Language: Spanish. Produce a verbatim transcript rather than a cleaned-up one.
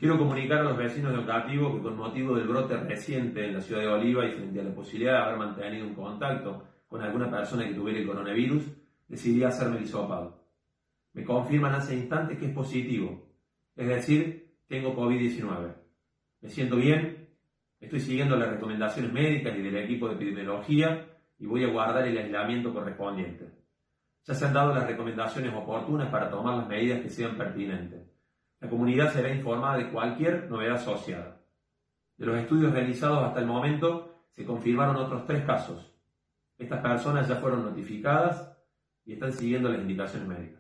Quiero comunicar a los vecinos de Oncativo que con motivo del brote reciente en la ciudad de Oliva y frente a la posibilidad de haber mantenido un contacto con alguna persona que tuviera el coronavirus, decidí hacerme el hisopado. Me confirman hace instantes que es positivo, es decir, tengo COVID diecinueve. Me siento bien, estoy siguiendo las recomendaciones médicas y del equipo de epidemiología y voy a guardar el aislamiento correspondiente. Ya se han dado las recomendaciones oportunas para tomar las medidas que sean pertinentes. La comunidad será informada de cualquier novedad asociada. De los estudios realizados hasta el momento, se confirmaron otros tres casos. Estas personas ya fueron notificadas y están siguiendo las indicaciones médicas.